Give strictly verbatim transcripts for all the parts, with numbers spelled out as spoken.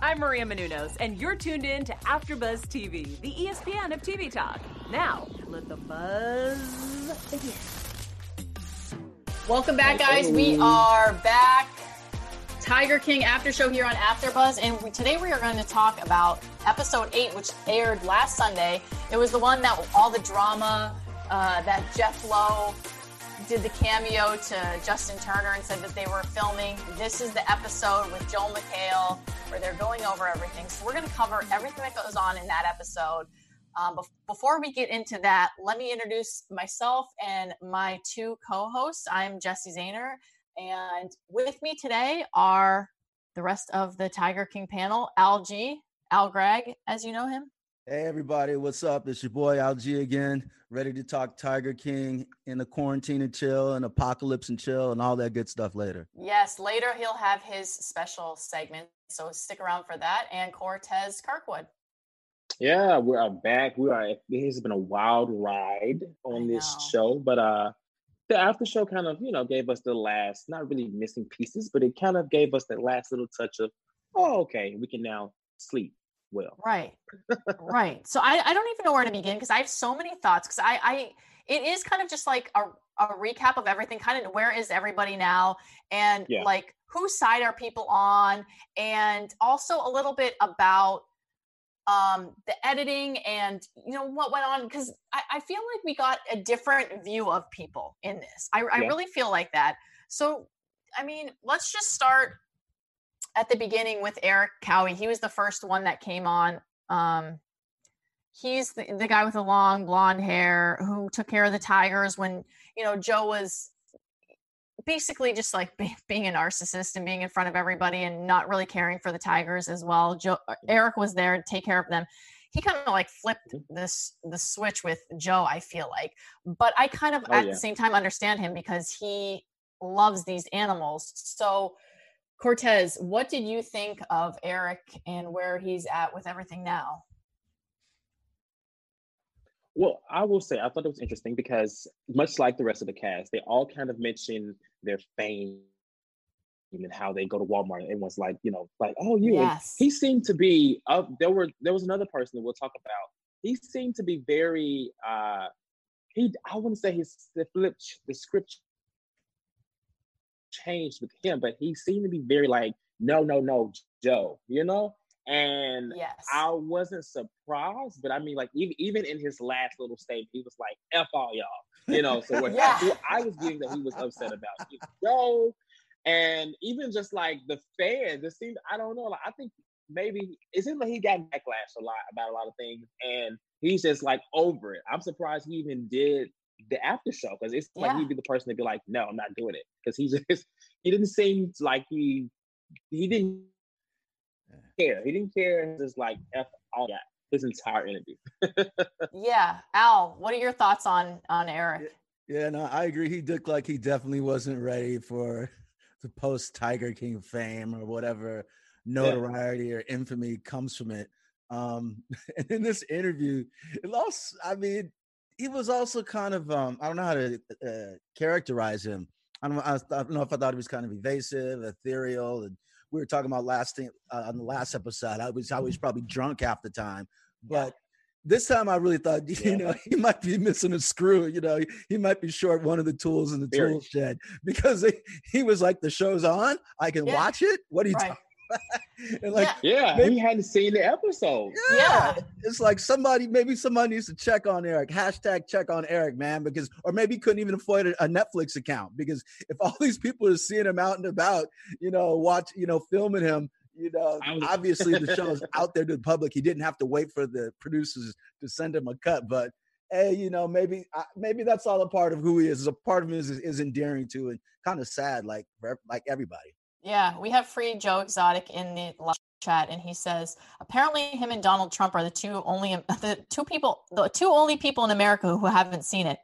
I'm Maria Menounos, and you're tuned in to AfterBuzz T V, the E S P N of T V talk. Now, let the buzz begin. Welcome back, guys. We are back. Tiger King After Show here on AfterBuzz, and we, today we are going to talk about episode eight, which aired last Sunday. It was the one that all the drama uh, that Jeff Lowe did the cameo to Justin Turner and said that they were filming. This is the episode with Joel McHale where they're going over everything. So we're going to cover everything that goes on in that episode. Um, be- before we get into that, let me introduce myself and my two co-hosts. I'm Jesse Zahner, and with me today are the rest of the Tiger King panel. Al G, Al Gregg, as you know him. Hey everybody, what's up? It's your boy Al G again, ready to talk Tiger King in the quarantine and chill and apocalypse and chill and all that good stuff later. Yes, later he'll have his special segment, so stick around for that. And Cortez Kirkwood. Yeah, we are back. We are. It has been a wild ride on this show, but uh, the after show kind of, you know, gave us the last, not really missing pieces, but it kind of gave us that last little touch of, oh, okay, we can now sleep well. Right, right. So I, I don't even know where to begin because I have so many thoughts. Because I, I, it is kind of just like a, a recap of everything. Kind of where is everybody now, and yeah. like whose side are people on, and also a little bit about um, the editing and, you know, what went on, because I, I feel like we got a different view of people in this. I, I yeah. really feel like that. So, I mean, let's just start at the beginning with Eric Cowie. He was the first one that came on. Um, he's the, the guy with the long blonde hair who took care of the Tigers when, you know, Joe was basically just like be, being a narcissist and being in front of everybody and not really caring for the Tigers as well. Joe, Eric was there to take care of them. He kind of like flipped this the switch with Joe, I feel like. But I kind of oh, at yeah. the same time understand him because he loves these animals. So Cortez, what did you think of Eric and where he's at with everything now? Well, I will say, I thought it was interesting because much like the rest of the cast, they all kind of mentioned their fame and how they go to Walmart. And everyone's like, you know, like, oh, you. Yes. He seemed to be, uh, there were, there was another person that we'll talk about. He seemed to be very, uh, he, I wouldn't say his, the flip, the script changed with him, but he seemed to be very like, no, no, no, Joe, you know? And yes. I wasn't surprised, but I mean, like, even, even in his last little statement, he was like, F all y'all, you know? So what yeah. I, I was getting that he was upset about Joe, and even just like the fans, it seemed, I don't know, like, I think maybe, it seemed like he got backlash a lot about a lot of things, and he's just like over it. I'm surprised he even did the after show, because it's yeah. like he'd be the person to be like, no, I'm not doing it, because he just, he didn't seem like he, he didn't care. He didn't care. Just like F all that. His entire interview. yeah, Al, what are your thoughts on on Eric? Yeah, yeah, no, I agree. He looked like he definitely wasn't ready for the post Tiger King fame or whatever notoriety yeah. or infamy comes from it. Um, and in this interview, it also, I mean, he was also kind of um, I don't know how to uh, characterize him. I don't, I don't know if I thought he was kind of evasive, ethereal, and we were talking about last thing uh, on the last episode. I was I was probably drunk half the time, but yeah. this time I really thought, you yeah. know, he might be missing a screw. You know, he, he might be short one of the tools in the Very. tool shed, because he, he was like, the show's on, I can yeah. watch it. What are you right. talking? And like, yeah, maybe, he hadn't seen the episode. Yeah. yeah, it's like somebody, maybe somebody needs to check on Eric. Hashtag check on Eric, man, because, or maybe he couldn't even afford a, a Netflix account, because if all these people are seeing him out and about, you know, watch, you know, filming him, you know, was, obviously the show is out there to the public. He didn't have to wait for the producers to send him a cut, but hey, you know, maybe, maybe that's all a part of who he is. A part of him is, is endearing to and kind of sad, like, like everybody. Yeah, we have Free Joe Exotic in the live chat, and he says apparently him and Donald Trump are the two only the two people the two only people in America who haven't seen it.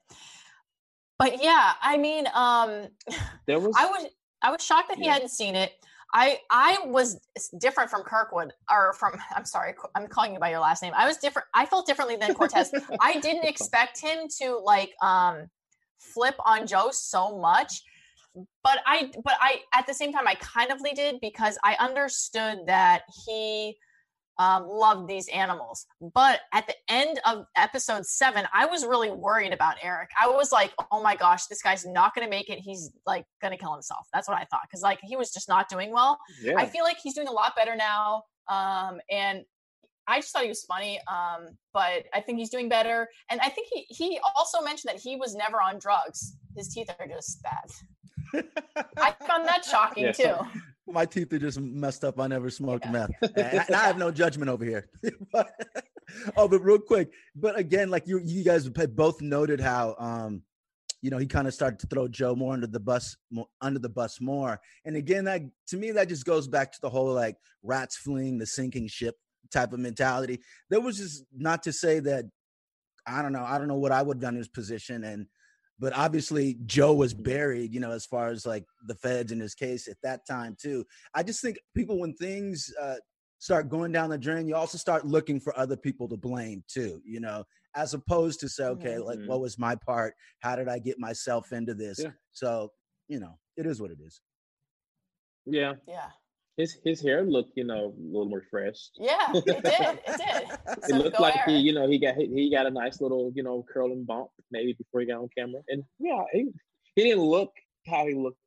But yeah, I mean, um, there was I was I was shocked that he yeah. hadn't seen it. I I was different from Kirkwood, or from I'm sorry, I'm calling you by your last name. I was different. I felt differently than Cortez. I didn't expect him to like um flip on Joe so much. but I, but I, at the same time, I kind of did because I understood that he um, loved these animals. But at the end of episode seven, I was really worried about Eric. I was like, oh my gosh, this guy's not going to make it. He's like going to kill himself. That's what I thought. Cause like he was just not doing well. Yeah. I feel like he's doing a lot better now. Um, and I just thought he was funny. Um, but I think he's doing better. And I think he, he also mentioned that he was never on drugs. His teeth are just bad. I found that shocking yeah, too. So my teeth are just messed up. I never smoked yeah. meth. And I, and I have no judgment over here. but, oh, but real quick. But again, like you, you guys both noted how, um, you know, he kind of started to throw Joe more under the bus, more, under the bus more. And again, that to me, that just goes back to the whole like rats fleeing the sinking ship type of mentality. There was just not to say that, I don't know, I don't know what I would have done in his position. And, but obviously Joe was buried, you know, as far as like the feds in his case at that time too. I just think people, when things uh, start going down the drain, you also start looking for other people to blame too, you know, as opposed to say, okay, mm-hmm. like what was my part? How did I get myself into this? Yeah. So, you know, it is what it is. Yeah. Yeah. His his hair looked, you know, a little more fresh. Yeah, it did. It did. It so looked like he, you know, he got he got a nice little, you know, curl and bump maybe before he got on camera. And yeah, he, he didn't look how he looked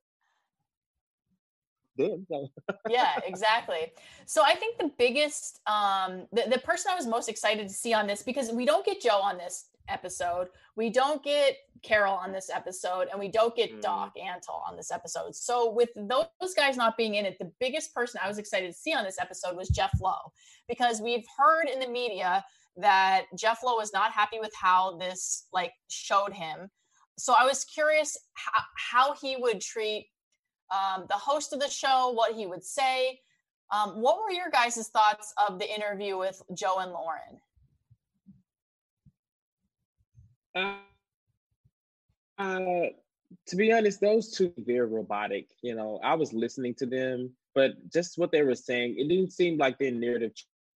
then. Yeah, exactly. So I think the biggest, um, the, the person I was most excited to see on this, because we don't get Joe on this episode, we don't get Carol on this episode, and we don't get mm. Doc Antle on this episode. So with those guys not being in it, the biggest person I was excited to see on this episode was Jeff Lowe, because we've heard in the media that Jeff Lowe was not happy with how this like showed him. So I was curious how, how he would treat um, the host of the show, what he would say. Um, what were your guys' thoughts of the interview with Joe and Lauren? Uh, uh, to be honest, those two are very robotic. You know, I was listening to them, but just what they were saying, it didn't seem like their narrative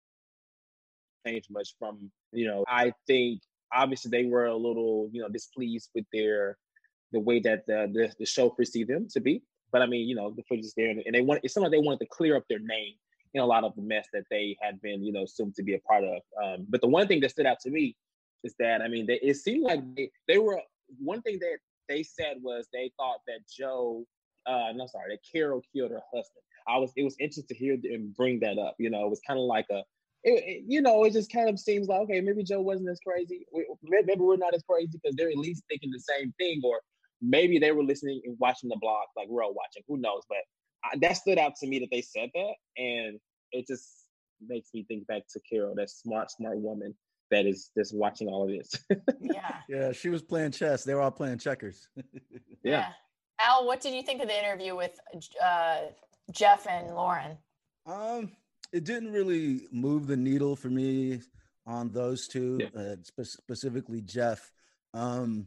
changed much from, you know, I think obviously they were a little, you know, displeased with their, the way that the, the, the show perceived them to be. But I mean, you know, the footage is there, and they want, it's something like they wanted to clear up their name in a lot of the mess that they had been, you know, assumed to be a part of. Um, but the one thing that stood out to me is that, I mean, they, it seemed like they, they were, one thing that they said was they thought that Joe, uh, no, sorry, that Carol killed her husband. I was, it was interesting to hear them bring that up. You know, it was kind of like a, it, it, you know, it just kind of seems like, okay, maybe Joe wasn't as crazy. We, maybe we're not as crazy because they're at least thinking the same thing, or maybe they were listening and watching the blog like we're all watching. Who knows? But I, that stood out to me that they said that, and it just makes me think back to Carol, that smart, smart woman that is just watching all of this. Yeah. Yeah, she was playing chess. They were all playing checkers. Yeah. yeah. Al, what did you think of the interview with uh, Jeff and Lauren? Um, it didn't really move the needle for me on those two, yeah. uh, spe- specifically Jeff. Um,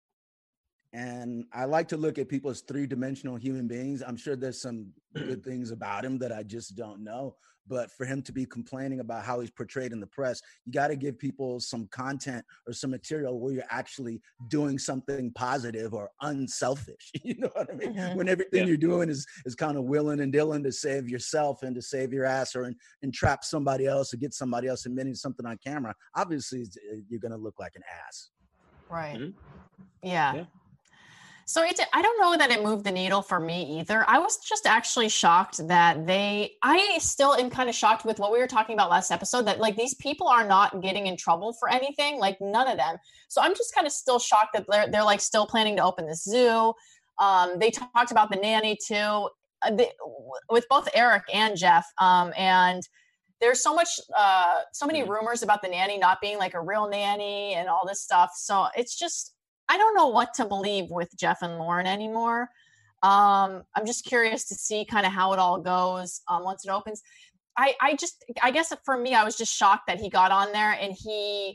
and I like to look at people as three-dimensional human beings. I'm sure there's some good things about him that I just don't know. But for him to be complaining about how he's portrayed in the press, you got to give people some content or some material where you're actually doing something positive or unselfish. You know what I mean? Mm-hmm. When everything yeah. you're doing is is kind of willing and dealing to save yourself and to save your ass or en- entrap somebody else or get somebody else admitting something on camera, obviously you're going to look like an ass. Right. Mm-hmm. Yeah. yeah. So it, I don't know that it moved the needle for me either. I was just actually shocked that they, I still am kind of shocked with what we were talking about last episode, that like these people are not getting in trouble for anything, like none of them. So I'm just kind of still shocked that they're, they're like still planning to open this zoo. Um, they talked about the nanny too, uh, they, with both Eric and Jeff. Um, and there's so much, uh, so many rumors about the nanny not being like a real nanny and all this stuff. So it's just, I don't know what to believe with Jeff and Lauren anymore. Um, I'm just curious to see kind of how it all goes um, once it opens. I, I just, I guess for me, I was just shocked that he got on there and he,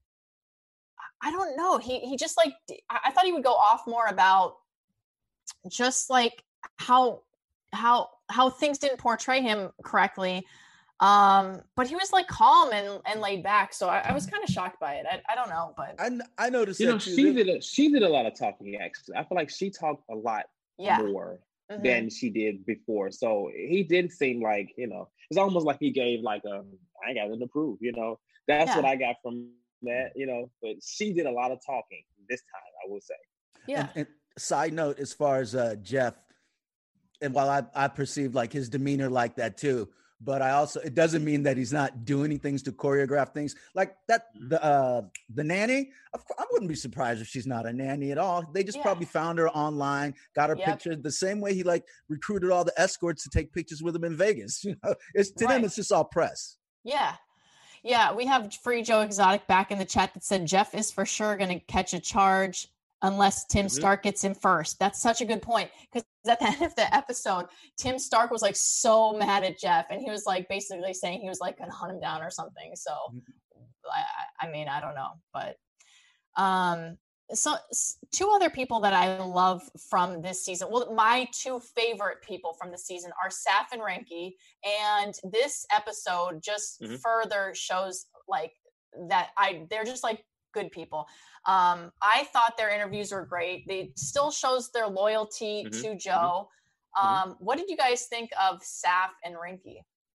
I don't know. He, he just like, I thought he would go off more about just like how, how, how things didn't portray him correctly. Um, but he was like calm and, and laid back. So I, I was kind of shocked by it. I, I don't know, but I, I noticed, you know, too, she did a, she did a lot of talking actually. I feel like she talked a lot yeah. more mm-hmm. than she did before. So he did seem like, you know, it's almost like he gave like a, I ain't got nothing to prove, you know. That's yeah. what I got from that, you know. But she did a lot of talking this time, I will say. Yeah. And, and side note, as far as uh, Jeff, and while I, I perceived like his demeanor like that too, but I also, it doesn't mean that he's not doing any things to choreograph things like that. The uh, the nanny, of course, I wouldn't be surprised if she's not a nanny at all. They just yeah. probably found her online, got her yep. picture the same way he like recruited all the escorts to take pictures with him in Vegas. You know, it's to right. them, it's just all press. Yeah. Yeah. We have Free Joe Exotic back in the chat that said Jeff is for sure going to catch a charge unless Tim mm-hmm. Stark gets him first. That's such a good point. Because at the end of the episode, Tim Stark was like so mad at Jeff. And he was like basically saying he was like going to hunt him down or something. So, I, I mean, I don't know. But um, so two other people that I love from this season. Well, my two favorite people from the season are Saf and Rinky. And this episode just mm-hmm. further shows like that I they're just like good people. Um, I thought their interviews were great. They still shows their loyalty mm-hmm. to Joe. Mm-hmm. Um, what did you guys think of Saf and Rinky?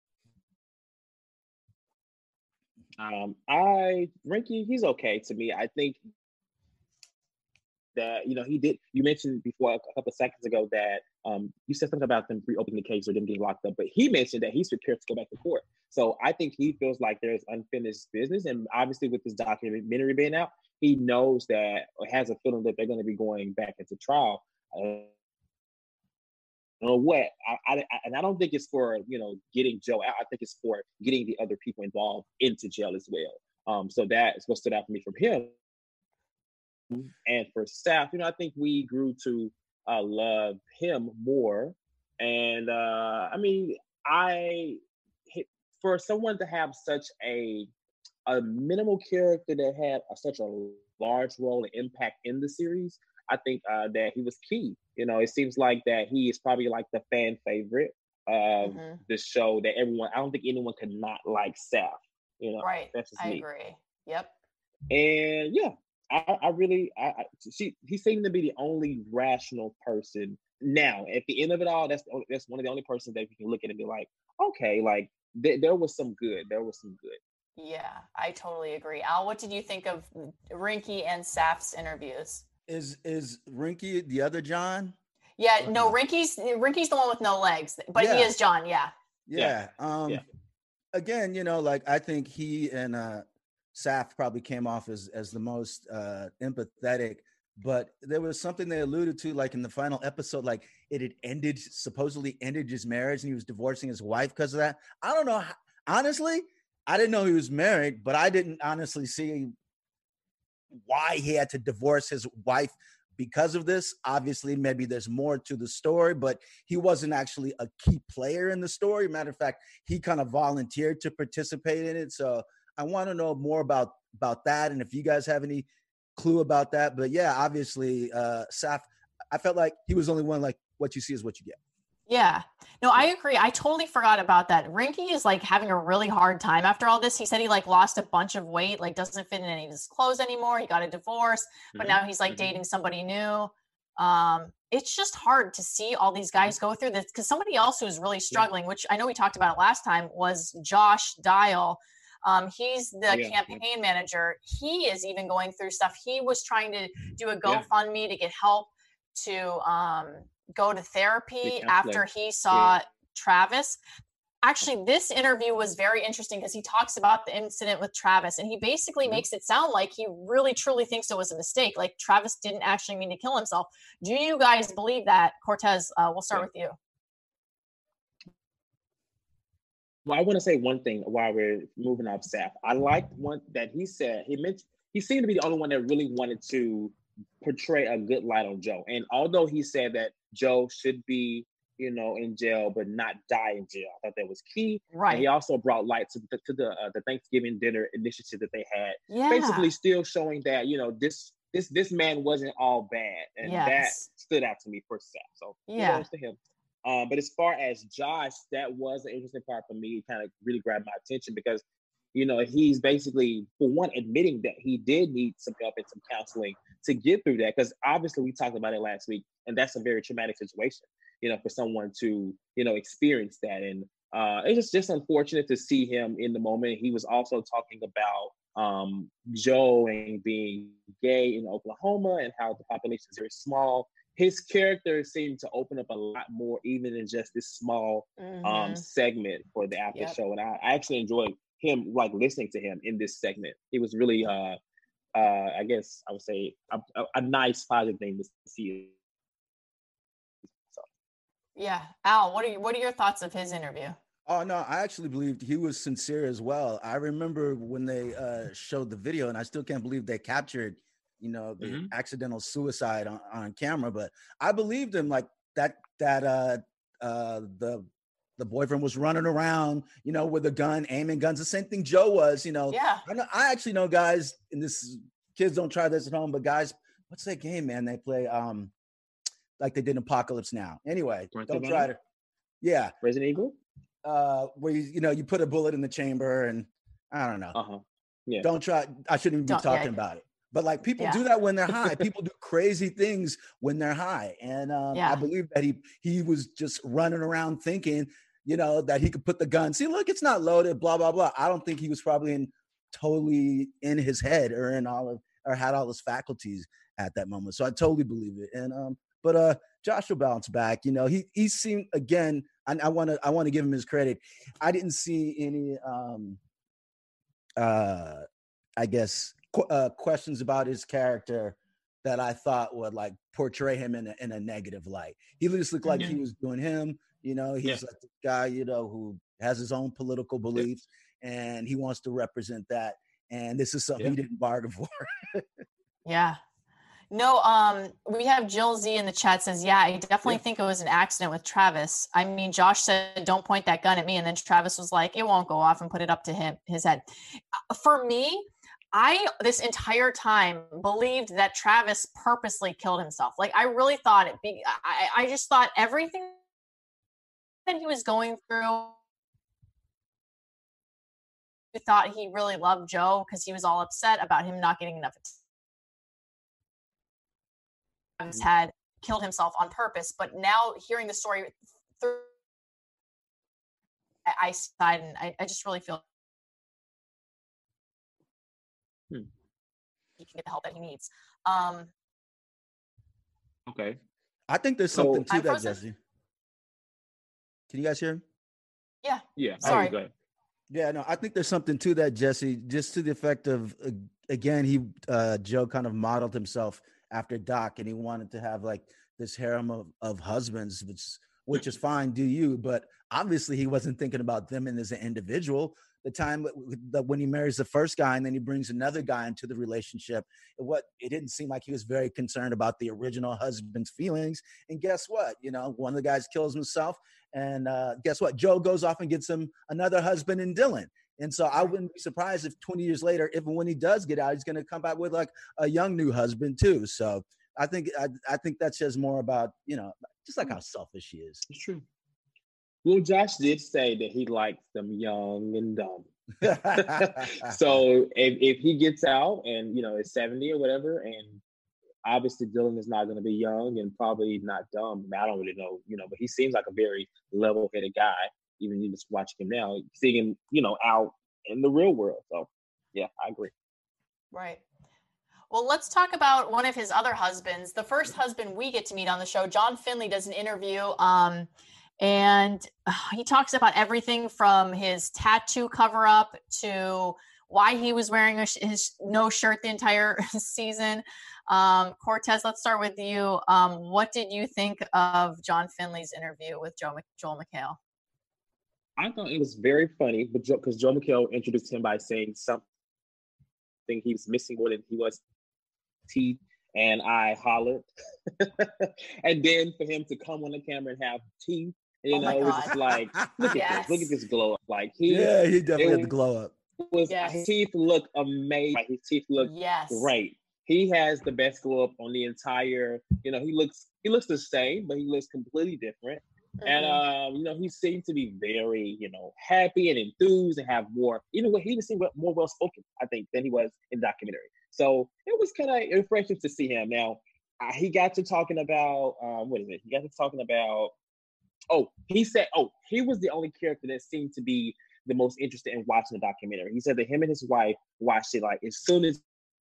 Um, I Rinky, he's okay to me. I think that, you know, he did, you mentioned before a couple of seconds ago that um, you said something about them reopening the case or them getting locked up, but he mentioned that he's prepared to go back to court. So I think he feels like there's unfinished business. And obviously with this documentary being out, he knows that or has a feeling that they're going to be going back into trial. Uh, or what? I, I, and I don't think it's for, you know, getting Joe out. I think it's for getting the other people involved into jail as well. Um, so that is what stood out for me from him. And for Saf, you know, I think we grew to uh, love him more. And uh, I mean, I for someone to have such a a minimal character that had a, such a large role and impact in the series, I think uh, that he was key. You know, it seems like that he is probably like the fan favorite of mm-hmm. the show. That everyone, I don't think anyone could not like Saf. You know, right? That's just I me. agree. Yep. And yeah. I, I really, I, I, she, he seemed to be the only rational person. Now, at the end of it all, that's that's one of the only persons that you can look at and be like, okay, like th- there was some good. There was some good. Yeah, I totally agree. Al, what did you think of Rinky and Saf's interviews? Is is Rinky the other John? Yeah, no, Rinky's Rinky's the one with no legs, but yeah. he is John. Yeah. Yeah. yeah. Um. Yeah. Again, you know, like I think he and uh. Saf probably came off as, as the most uh, empathetic, but there was something they alluded to, like in the final episode, like it had ended, supposedly ended his marriage and he was divorcing his wife because of that. I don't know. How, honestly, I didn't know he was married, but I didn't honestly see why he had to divorce his wife because of this. Obviously, maybe there's more to the story, but he wasn't actually a key player in the story. Matter of fact, he kind of volunteered to participate in it. So I want to know more about, about that. And if you guys have any clue about that, but yeah, obviously uh, Saf, I felt like he was only one, like what you see is what you get. Yeah, no, I agree. I totally forgot about that. Rinky is like having a really hard time after all this. He said he like lost a bunch of weight, like doesn't fit in any of his clothes anymore. He got a divorce, but mm-hmm. now he's like mm-hmm. dating somebody new. Um, it's just hard to see all these guys go through this because somebody else who's really struggling, yeah. which I know we talked about it last time, was Josh Dial. Um, he's the yeah. campaign manager. He is even going through stuff. He was trying to do a GoFundMe yeah. to get help to um, go to therapy after he saw yeah. Travis. Actually, this interview was very interesting because he talks about the incident with Travis, and he basically mm-hmm. makes it sound like he really, truly thinks it was a mistake. Like Travis didn't actually mean to kill himself. Do you guys believe that? Cortez, uh, we'll start yeah. with you. Well, I want to say one thing while we're moving off Saf. I liked one that he said, he mentioned, he seemed to be the only one that really wanted to portray a good light on Joe. And although he said that Joe should be, you know, in jail, but not die in jail, I thought that was key. Right. And he also brought light to the, to the, uh, the Thanksgiving dinner initiative that they had. Yeah. Basically still showing that, you know, this, this, this man wasn't all bad. And yes. that stood out to me for Saf. So yeah. kudos to him. Um, but as far as Josh, that was an interesting part for me. It kind of really grabbed my attention because you know, he's basically, for one, admitting that he did need some help and some counseling to get through that. Because obviously we talked about it last week, and that's a very traumatic situation, you know, for someone to, you know, experience that. And uh, it's just, just unfortunate to see him in the moment. He was also talking about um, Joe and being gay in Oklahoma and how the population is very small. His character seemed to open up a lot more, even in just this small mm-hmm. um, segment for the after yep. show. And I, I actually enjoyed him, like listening to him in this segment. It was really, uh, uh, I guess I would say, a, a, a nice, positive thing to see. So. Yeah, Al, what are you, what are your thoughts of his interview? Oh no, I actually believed he was sincere as well. I remember when they uh, showed the video, and I still can't believe they captured, you know, the mm-hmm. accidental suicide on, on camera. But I believed him, like that. That uh, uh, the the boyfriend was running around, you know, with a gun, aiming guns. The same thing Joe was, you know. Yeah. I know. I actually know guys, and this kids don't try this at home, but guys, what's that game, man? They play um, like they did in Apocalypse Now. Anyway, Right don't try to. Yeah. Resident Evil. Uh, where you you know you put a bullet in the chamber, and I don't know. Uh huh. Yeah. Don't try. I shouldn't even be don't, talking yeah. about it. But like people yeah. do that when they're high. People do crazy things when they're high, and um, yeah. I believe that he he was just running around thinking, you know, that he could put the gun. See, look, it's not loaded. Blah blah blah. I don't think he was probably in totally in his head or in all of or had all his faculties at that moment. So I totally believe it. And um, but uh, Josh will bounce back. You know, he he seemed again. I want to I want to give him his credit. I didn't see any, um, uh, I guess, qu- uh, questions about his character that I thought would like portray him in a, in a negative light. He just looked like mm-hmm. he was doing him. You know, he's yeah. like the guy, you know, who has his own political beliefs yeah. and he wants to represent that. And this is something yeah. he didn't bargain for. yeah. No, um, we have Jill Z in the chat says, yeah, I definitely yeah. think it was an accident with Travis. I mean, Josh said, don't point that gun at me. And then Travis was like, it won't go off, and put it up to him, his head. For me, I, this entire time believed that Travis purposely killed himself. Like, I really thought it, be, I, I just thought everything that he was going through, I thought he really loved Joe because he was all upset about him not getting enough attention. Had killed himself on purpose, but now hearing the story through, I side and I, I just really feel hmm. he can get the help that he needs. Um, okay, I think there's something so, to that, Jesse. Can you guys hear? Yeah. Yeah. Sorry. Go ahead. Yeah. No, I think there's something to that, Jesse. Just to the effect of uh, again, he uh, Joe kind of modeled himself after Doc, and he wanted to have like this harem of, of husbands, which which is fine, do you? But obviously he wasn't thinking about them and as an individual. The time that when he marries the first guy and then he brings another guy into the relationship, what it didn't seem like he was very concerned about the original husband's feelings. And guess what? You know, one of the guys kills himself, and uh, guess what? Joe goes off and gets him another husband in Dylan. And so I wouldn't be surprised if twenty years later, even when he does get out, he's going to come back with like a young new husband too. So I think I, I think that says more about, you know, just like how selfish he is. It's true. Well, Josh did say that he likes them young and dumb. So if, if he gets out and, you know, is seventy or whatever, and obviously Dylan is not going to be young and probably not dumb. I, mean, I don't really know, you know, but he seems like a very level-headed guy. Even you just watching him now, seeing him, you know, out in the real world. So, yeah, I agree. Right. Well, let's talk about one of his other husbands. The first husband we get to meet on the show, John Finlay, does an interview, um, and uh, he talks about everything from his tattoo cover-up to why he was wearing a sh- his no shirt the entire season. Um, Cortez, let's start with you. Um, what did you think of John Finlay's interview with Joe Joel McHale? I thought it was very funny, but because Joe McHale introduced him by saying something he was missing more than he was teeth, and I hollered. And then for him to come on the camera and have teeth, you oh know, it was just like, look yes. at this, look at this glow up. Like he, yeah, he definitely had the glow up. Was yes. His teeth look amazing. Like, his teeth look yes. great. He has the best glow up on the entire. You know, he looks he looks the same, but he looks completely different. Mm-hmm. And um, you know, he seemed to be very, you know, happy and enthused and have more. Even when he even seemed more well spoken, I think, than he was in the documentary. So it was kind of refreshing to see him. Now uh, he got to talking about um, what is it? He got to talking about. Oh, he said, oh, he was the only character that seemed to be the most interested in watching the documentary. He said that him and his wife watched it like as soon as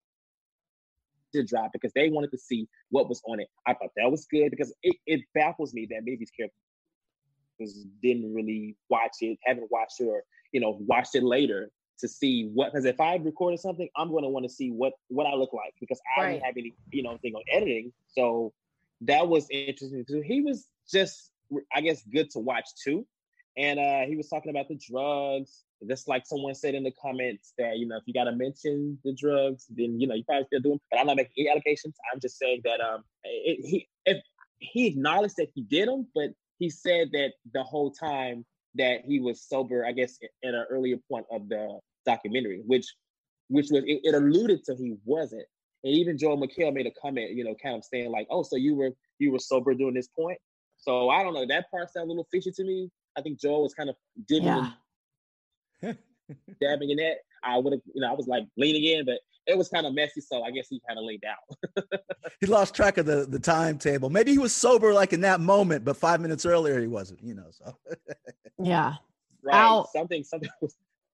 it dropped because they wanted to see what was on it. I thought that was good because it, it baffles me that maybe these characters didn't really watch it, haven't watched it, or you know, watched it later to see what. Because if I recorded something, I'm going to want to see what what I look like because I right. don't have any, you know, thing on editing. So that was interesting too. He was just, I guess, good to watch too. And uh, he was talking about the drugs. Just like someone said in the comments that, you know, if you got to mention the drugs, then, you know, you probably still do them. But I'm not making any allegations. I'm just saying that um, it, he if he acknowledged that he did them, but he said that the whole time that he was sober, I guess, at an earlier point of the documentary, which which was, it, it alluded to he wasn't. And even Joel McHale made a comment, you know, kind of saying like, oh, so you were you were sober during this point. So I don't know. That part sounded a little fishy to me. I think Joel was kind of dipping yeah. and dabbing in that. I would have, you know, I was like leaning in, but it was kind of messy. So I guess he kind of leaned out. He lost track of the, the timetable. Maybe he was sober like in that moment, but five minutes earlier he wasn't, you know, so. Yeah. Right. Ow. Something, something was.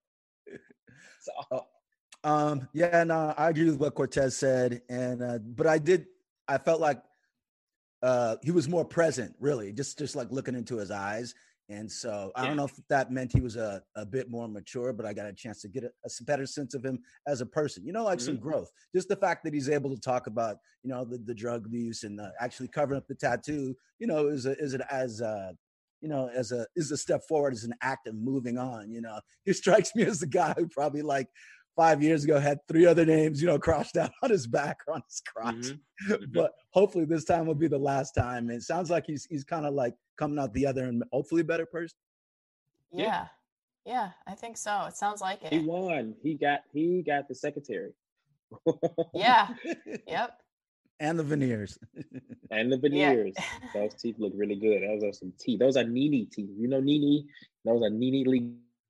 So. Oh, um, yeah, no, I agree with what Cortez said. And, uh, but I did, I felt like uh, he was more present, really, just, just like looking into his eyes. And so I yeah. don't know if that meant he was a, a bit more mature, but I got a chance to get a, a better sense of him as a person, you know, like mm-hmm. some growth. Just the fact that he's able to talk about, you know, the, the drug use and uh, actually covering up the tattoo, you know, is, a, is it as, uh, you know, as a, is a step forward as an act of moving on, you know. He strikes me as the guy who probably like five years ago had three other names, you know, crossed out on his back or on his crotch. Mm-hmm. Mm-hmm. But hopefully this time will be the last time. And it sounds like he's he's kind of like coming out the other and hopefully a better person. Yeah. Yeah, I think so. It sounds like it. He won. He got he got the secretary. Yeah. Yep. And the veneers. And the veneers. Yeah. Those teeth look really good. Those are some teeth. Those are Nene teeth. You know Nene? Those are Nene Lee.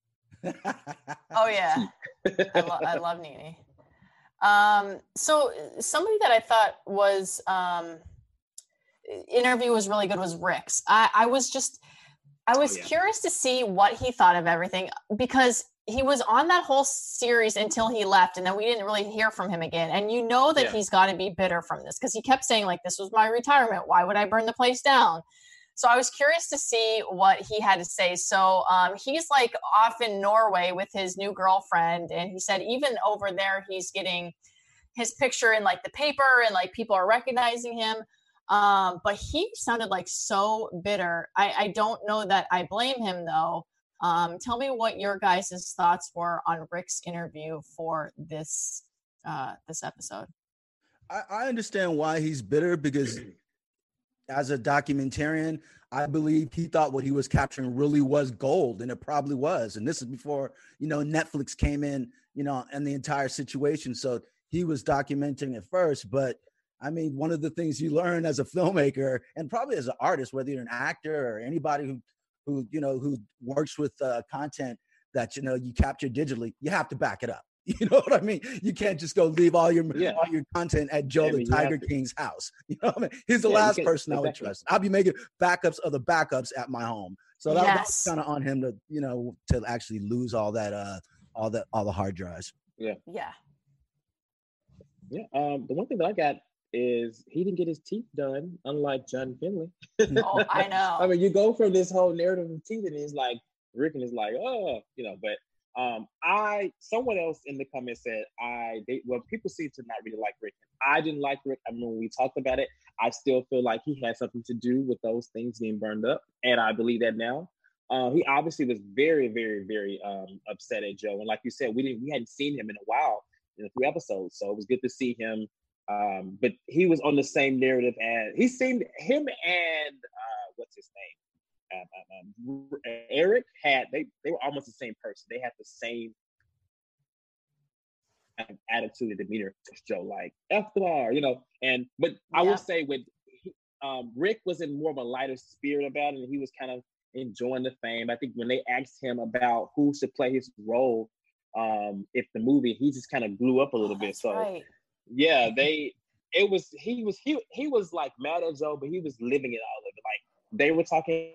Oh yeah, I, lo- I love Nene. Um, so somebody that I thought was um, interview was really good was Rick's. I, I was just, I was oh, yeah. curious to see what he thought of everything because he was on that whole series until he left, and then we didn't really hear from him again. And you know that yeah. he's got to be bitter from this because he kept saying like, "This was my retirement. Why would I burn the place down?" So I was curious to see what he had to say. So um, he's like off in Norway with his new girlfriend. And he said even over there, he's getting his picture in like the paper and like people are recognizing him. Um, but he sounded like so bitter. I, I don't know that I blame him though. Um, tell me what your guys' thoughts were on Rick's interview for this, uh, this episode. I, I understand why he's bitter because as a documentarian, I believe he thought what he was capturing really was gold, and it probably was. And this is before, you know, Netflix came in, you know, and the entire situation. So he was documenting it first. But I mean, one of the things you learn as a filmmaker and probably as an artist, whether you're an actor or anybody who, who you know, who works with uh, content that, you know, you capture digitally, you have to back it up. You know what I mean? You can't just go leave all your yeah. all your content at Joe I mean, the Tiger King's house. You know what I mean? He's the yeah, last person I would exactly. trust. I'll be making backups of the backups at my home. So that, yes. that's kind of on him to, you know, to actually lose all that, uh, all that, all the hard drives. Yeah. Yeah. Yeah. Um, the one thing that I got is he didn't get his teeth done, unlike John Finley. Oh, I know. I mean, you go from this whole narrative of teeth, and he's like, Rick and is like, oh, you know, but. Um, I someone else in the comments said I they well people seem to not really like Rick. I didn't like Rick. I mean, when we talked about it, I still feel like he had something to do with those things being burned up, and I believe that now. Uh, he obviously was very, very, very um, upset at Joe, and like you said, we didn't we hadn't seen him in a while in a few episodes, so it was good to see him. Um, but he was on the same narrative as he seemed him and uh, what's his name. Um, um, Eric had they they were almost the same person. They had the same attitude and demeanor as Joe, like F the bar, you know. And but I yeah. will say with um, Rick was in more of a lighter spirit about it, and he was kind of enjoying the fame. I think when they asked him about who should play his role, um, if the movie, he just kind of blew up a little oh, bit. So right. yeah, they, it was, he was, he, he was like mad at Joe, but he was living it all of it. Like they were talking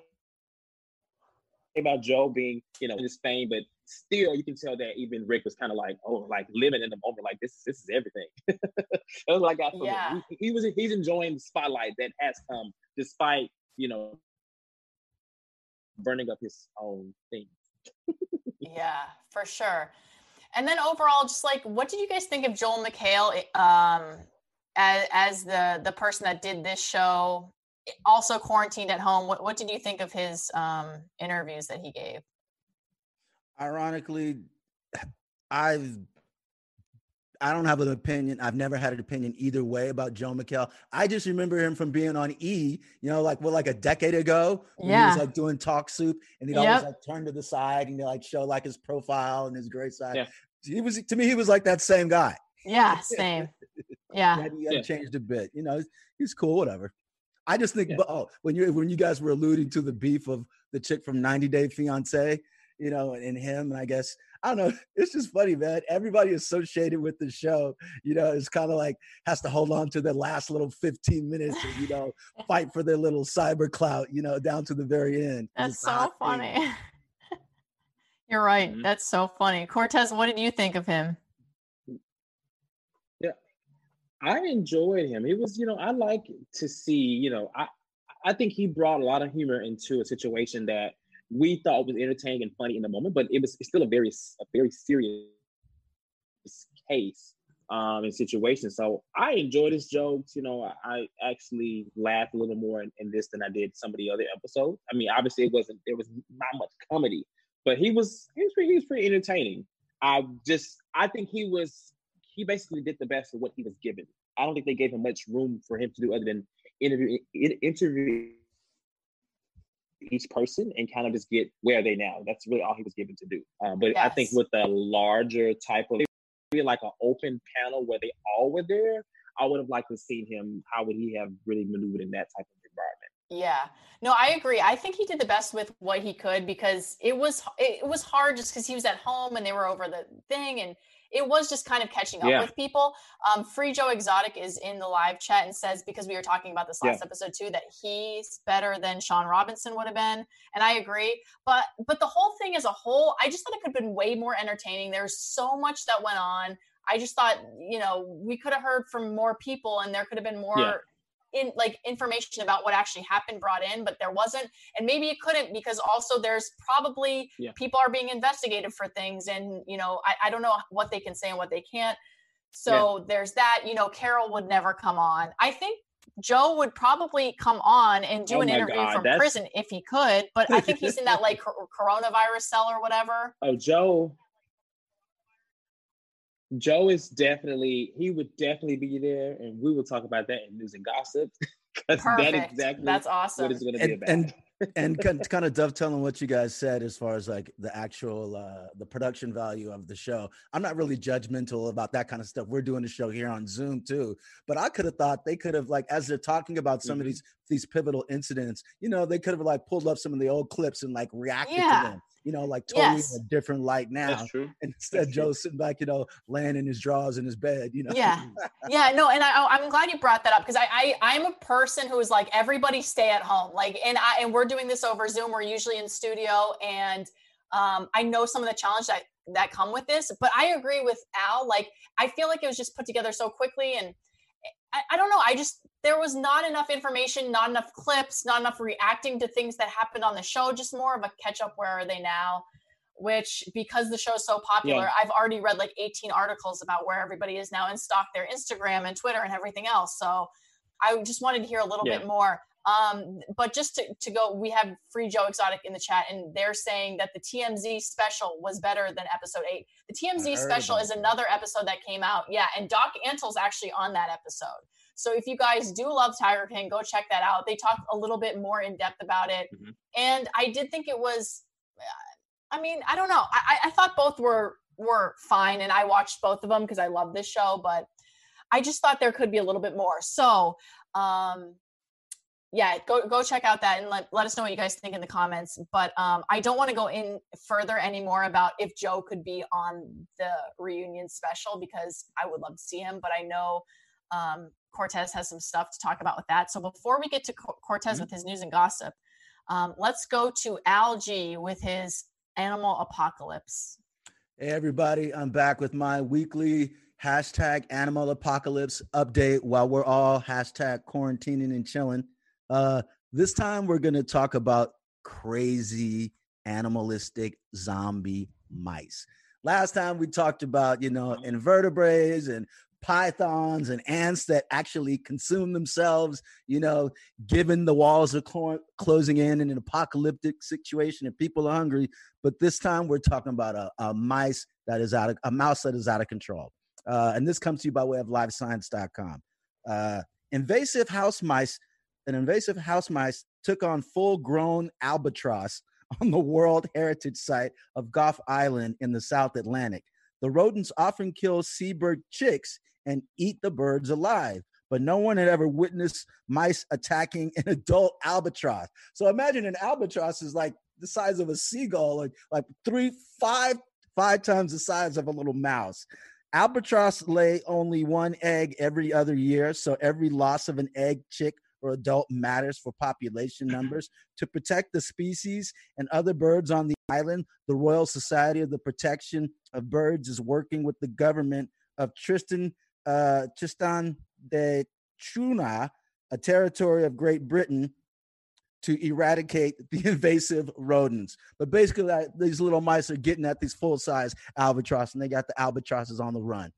about Joe being, you know, in his fame, but still you can tell that even Rick was kind of like, oh, like living in the moment, like this, this is everything. That was what I got from yeah. him. He, he was, he's enjoying the spotlight that has come despite, you know, burning up his own thing. Yeah, for sure. And then overall, just like, what did you guys think of Joel McHale um, as, as the the person that did this show, also quarantined at home? What what did you think of his um, interviews that he gave? Ironically, I've I don't have an opinion. I've never had an opinion either way about Joel McHale. I just remember him from being on E, you know, like, well, like a decade ago when yeah. he was like doing Talk Soup, and he'd yep. always like turn to the side and like show like his profile and his great side. Yeah. He was, to me, he was like that same guy. Yeah, same. Yeah. He had, he had changed a bit, you know, he's cool, whatever. I just think, yeah. oh, when you when you guys were alluding to the beef of the chick from ninety day fiance, you know, and, and him, and I guess, I don't know, it's just funny, man. Everybody associated with the show, you know, is kind of like has to hold on to their last little fifteen minutes and, you know, fight for their little cyber clout, you know, down to the very end. That's so funny. You're right. Mm-hmm. That's so funny. Cortez, what did you think of him? Yeah, I enjoyed him. It was, you know, I like to see, you know, I, I think he brought a lot of humor into a situation that we thought was entertaining and funny in the moment, but it was still a very, a very serious case um, and situation. So I enjoyed his jokes. You know, I actually laughed a little more in, in this than I did some of the other episodes. I mean, obviously it wasn't, there was not much comedy, but he was, he was pretty, he was pretty entertaining. I just, I think he was, he basically did the best of what he was given. I don't think they gave him much room for him to do other than interview, interview each person and kind of just get where are they now. That's really all he was given to do. Uh, but yes. I think with a larger type of, maybe like an open panel where they all were there, I would have liked to see him. How would he have really maneuvered in that type of environment? Yeah, no, I agree. I think he did the best with what he could because it was it was hard just because he was at home and they were over the thing and it was just kind of catching up yeah. with people. Um, Free Joe Exotic is in the live chat and says, because we were talking about this last yeah. episode too, that he's better than Sean Robinson would have been. And I agree. But but the whole thing as a whole, I just thought it could have been way more entertaining. There's so much that went on. I just thought, you know, we could have heard from more people and there could have been more yeah. in like information about what actually happened brought in, but there wasn't. And maybe it couldn't because also there's probably yeah. people are being investigated for things. And, you know, I, I don't know what they can say and what they can't. So yeah. there's that, you know, Carol would never come on. I think Joe would probably come on and do oh an interview God, from that's... prison if he could, but I think he's in that like coronavirus cell or whatever. Oh, Joe. Joe is definitely, he would definitely be there, and we will talk about that in news and gossip. Perfect. That exactly That's awesome. What it's going to be about. And, and, and kind of dovetailing what you guys said as far as like the actual, uh, the production value of the show. I'm not really judgmental about that kind of stuff. We're doing the show here on Zoom too, but I could have thought they could have like, as they're talking about some mm-hmm. of these, these pivotal incidents, you know, they could have like pulled up some of the old clips and like reacted yeah. to them. You know, like totally yes. in a different light now. That's true. And instead, That's Joe's true. sitting back, you know, laying in his drawers in his bed, you know. Yeah. Yeah. No, and I, I'm glad you brought that up because I, I, I'm a person who is like, everybody stay at home. Like, and I, and we're doing this over Zoom. We're usually in studio. And um, I know some of the challenges that, that come with this, but I agree with Al. Like, I feel like it was just put together so quickly. And I, I don't know. I just, there was not enough information, not enough clips, not enough reacting to things that happened on the show, just more of a catch up. Where are they now? Which, because the show is so popular, yeah. I've already read like eighteen articles about where everybody is now and stalked their Instagram and Twitter and everything else. So I just wanted to hear a little yeah. bit more. Um, but just to, to go, we have Free Joe Exotic in the chat and they're saying that the T M Z special was better than episode eight. The T M Z special is another episode that came out. Yeah. And Doc Antle's actually on that episode. So if you guys do love Tiger King, go check that out. They talk a little bit more in depth about it. Mm-hmm. And I did think it was, I mean, I don't know. I, I thought both were, were fine. And I watched both of them because I love this show, but I just thought there could be a little bit more. So, um, yeah, go go check out that and let, let us know what you guys think in the comments. But um, I don't want to go in further anymore about if Joe could be on the reunion special, because I would love to see him. But I know um, Cortez has some stuff to talk about with that. So before we get to Co- Cortez mm-hmm. with his news and gossip, um, let's go to Al G with his Animal Apocalypse. Hey, everybody. I'm back with my weekly hashtag Animal Apocalypse update while we're all hashtag quarantining and chilling. Uh, this time we're going to talk about crazy animalistic zombie mice. Last time we talked about, you know, invertebrates and pythons and ants that actually consume themselves, you know, given the walls are cl- closing in in an apocalyptic situation and people are hungry. But this time we're talking about a, a mice that is out of a mouse that is out of control. Uh, and this comes to you by way of live science dot com. Uh, invasive house mice An invasive house mice took on full-grown albatross on the World Heritage Site of Gough Island in the South Atlantic. The rodents often kill seabird chicks and eat the birds alive, but no one had ever witnessed mice attacking an adult albatross. So imagine an albatross is like the size of a seagull, like like three, five, five times the size of a little mouse. Albatross lay only one egg every other year, so every loss of an egg chick or adult matters for population numbers. To protect the species and other birds on the island, the Royal Society of the Protection of Birds is working with the government of Tristan, uh, Tristan de Truna, a territory of Great Britain, to eradicate the invasive rodents. But basically, that, these little mice are getting at these full-size albatross, and they got the albatrosses on the run.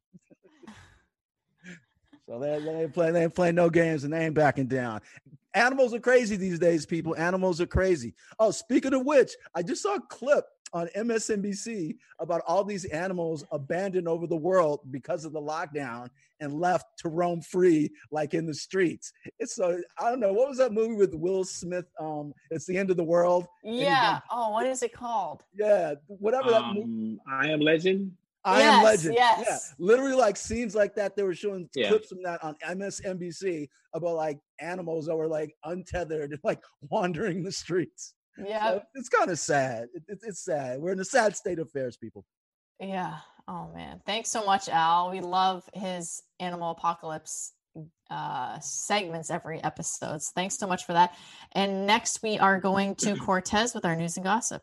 So they, they ain't playing, they ain't playing no games, and they ain't backing down. Animals are crazy these days, people. Animals are crazy. Oh, speaking of which, I just saw a clip on M S N B C about all these animals abandoned over the world because of the lockdown and left to roam free, like in the streets. It's so, I don't know, what was that movie with Will Smith? Um, It's the End of the World. Yeah. Oh, what is it called? Yeah, whatever um, that movie. I Am Legend. I yes, Am Legend. Yes. Yeah, literally like scenes like that. They were showing Yeah. clips from that on M S N B C about like animals that were like untethered, like wandering the streets. Yeah, so it's kind of sad. It, it, it's sad. We're in a sad state of affairs, people. Yeah. Oh man, thanks so much, Al. We love his Animal Apocalypse uh, segments every episode. So thanks so much for that. And next we are going to Cortez with our news and gossip.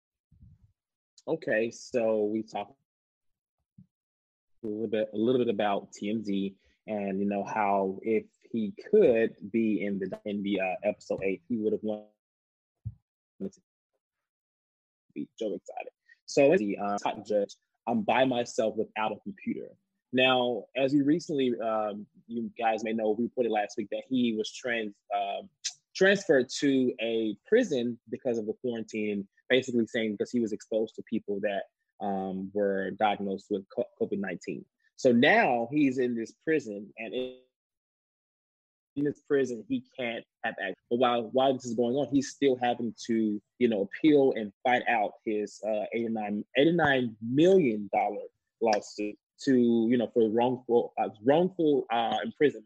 Okay, so we talked a little bit a little bit about T M Z, and you know how if he could be in the in the uh, episode eight, he would have wanted to be so excited. So as the uh, top judge, I'm by myself without a computer. Now, as we recently, um, you guys may know, we reported last week that he was trans uh, transferred to a prison because of the quarantine, basically saying because he was exposed to people that Um, were diagnosed with COVID nineteen. So now he's in this prison, and in, in this prison, he can't have access. But while while this is going on, he's still having to, you know, appeal and fight out his uh, eighty-nine million dollars lawsuit to, you know, for wrongful uh, wrongful uh, imprisonment.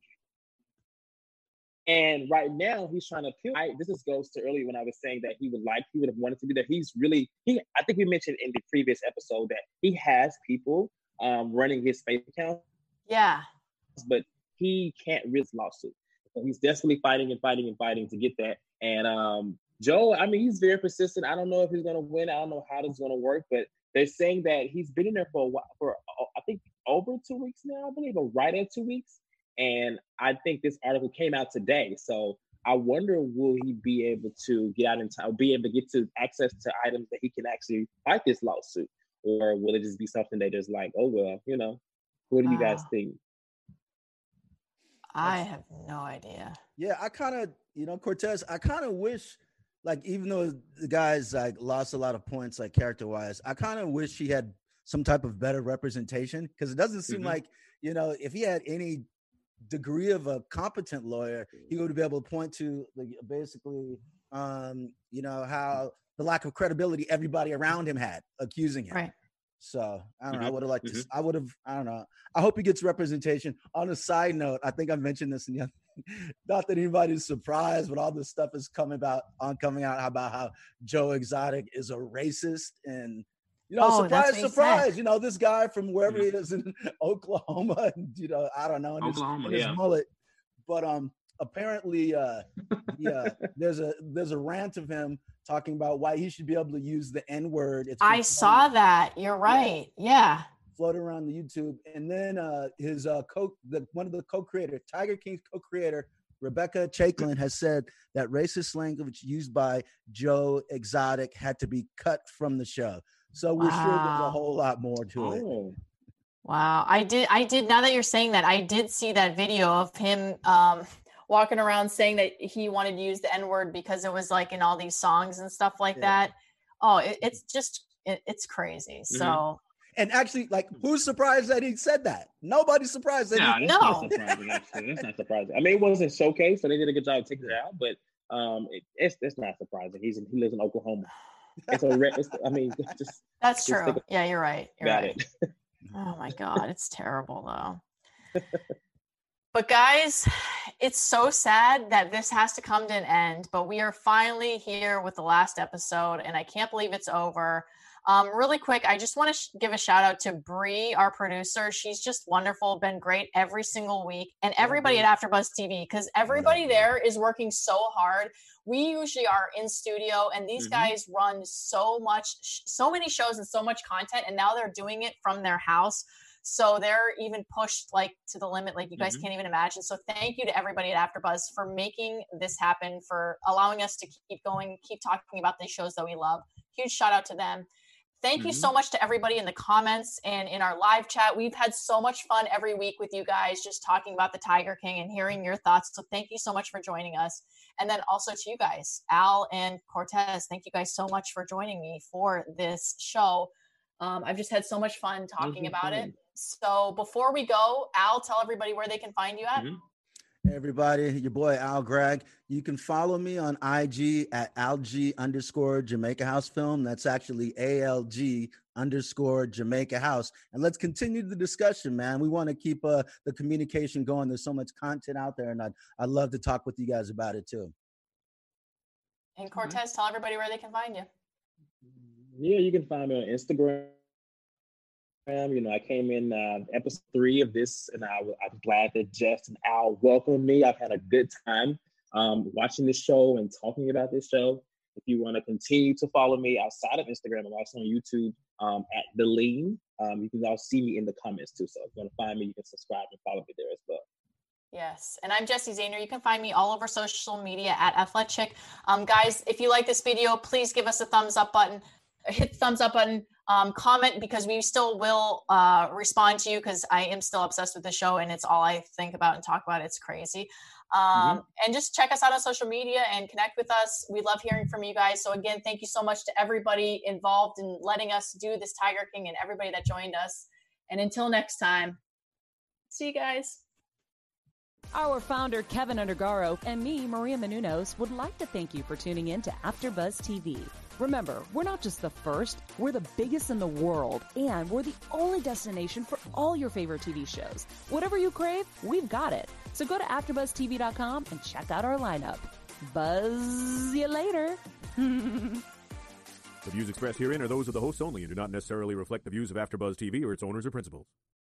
And right now he's trying to appeal. I, this is goes to earlier when I was saying that he would like, he would have wanted to do that. He's really, he. I think we mentioned in the previous episode that he has people um, running his Facebook account. Yeah. But he can't risk lawsuit. So he's desperately fighting and fighting and fighting to get that. And um, Joe, I mean, he's very persistent. I don't know if he's going to win. I don't know how this is going to work, but they're saying that he's been in there for a while, for I think over two weeks now, I believe, or right at two weeks. And I think this article came out today. So I wonder, will he be able to get out in time, be able to get to access to items that he can actually fight this lawsuit? Or will it just be something that just like, oh, well, you know, what do you guys uh, think? I have no idea. Yeah, I kind of, you know, Cortez, I kind of wish, like, even though the guy's like lost a lot of points, like character wise, I kind of wish he had some type of better representation, because it doesn't seem mm-hmm. like, you know, if he had any degree of a competent lawyer, he would be able to point to like, basically, um, you know, how the lack of credibility everybody around him had accusing him. Right. So I don't mm-hmm. know. I would have liked mm-hmm. to. I would have. I don't know. I hope he gets representation. On a side note, I think I mentioned this in the not that anybody's surprised, but all this stuff is coming about on coming out about how Joe Exotic is a racist, and you know, oh, surprise, surprise, you know, this guy from wherever mm-hmm. he is in Oklahoma, and you know, I don't know, and Oklahoma, his, yeah. his mullet, but um, apparently, uh, yeah, there's a there's a rant of him talking about why he should be able to use the N word. It's I saw that. You're right. Yeah. yeah. Floating around the YouTube, and then uh, his uh, co the one of the co-creator, Tiger King's co-creator, Rebecca Chaiklin, has said that racist language used by Joe Exotic had to be cut from the show. So we're wow. sure there's a whole lot more to oh. it. Wow, I did. I did. Now that you're saying that, I did see that video of him um, walking around saying that he wanted to use the N word because it was like in all these songs and stuff like yeah. that. Oh, it, it's just it, it's crazy. Mm-hmm. So. And actually, like, who's surprised that he said that? Nobody's surprised that no, he that's no. not surprising, actually. That's not surprising. I mean, it wasn't showcase, so they did a good job of taking it out, but um, it, it's it's not surprising. He's in, he lives in Oklahoma. It's a it's, I mean, just that's just true. Yeah, you're right. You're got right. It. Oh my God, it's terrible though. But guys, it's so sad that this has to come to an end, but we are finally here with the last episode, and I can't believe it's over. Um, really quick, I just want to sh- give a shout out to Bree, our producer. She's just wonderful, been great every single week, and everybody at AfterBuzz T V, because everybody there is working so hard. We usually are in studio, and these mm-hmm. guys run so much, so many shows and so much content, and now they're doing it from their house. So they're even pushed like to the limit, like you guys mm-hmm. can't even imagine. So thank you to everybody at AfterBuzz for making this happen, for allowing us to keep going, keep talking about these shows that we love. Huge shout out to them. Thank mm-hmm. you so much to everybody in the comments and in our live chat. We've had so much fun every week with you guys, just talking about the Tiger King and hearing your thoughts. So thank you so much for joining us. And then also to you guys, Al and Cortez, thank you guys so much for joining me for this show. Um, I've just had so much fun talking about fun. it. So before we go, Al, tell everybody where they can find you at. Mm-hmm. Hey everybody, your boy Al Gregg. You can follow me on I G at alg underscore Jamaica House Film. That's actually A L G underscore Jamaica House. And let's continue the discussion, man. We want to keep uh, the communication going. There's so much content out there, and I'd, I'd love to talk with you guys about it too. And Cortez, mm-hmm. tell everybody where they can find you. Yeah, you can find me on Instagram. You know, I came in uh, episode three of this, and I, I'm glad that Jess and Al welcomed me. I've had a good time um, watching this show and talking about this show. If you want to continue to follow me outside of Instagram, I'm also on YouTube um, at The Lean. Um, you can also see me in the comments too. So if you want to find me, you can subscribe and follow me there as well. Yes. And I'm Jessie Zahner. You can find me all over social media at Athletic. Um, guys, if you like this video, please give us a thumbs up button. Hit the thumbs up button, um, comment, because we still will uh, respond to you, because I am still obsessed with the show and it's all I think about and talk about. It's crazy. Um, mm-hmm. And just check us out on social media and connect with us. We love hearing from you guys. So again, thank you so much to everybody involved in letting us do this Tiger King and everybody that joined us. And until next time, see you guys. Our founder, Kevin Undergaro, and me, Maria Menounos, would like to thank you for tuning in to AfterBuzz T V. Remember, we're not just the first, we're the biggest in the world, and we're the only destination for all your favorite T V shows. Whatever you crave, we've got it. So go to after buzz T V dot com and check out our lineup. Buzz you later. The views expressed herein are those of the hosts only and do not necessarily reflect the views of AfterBuzz T V or its owners or principals.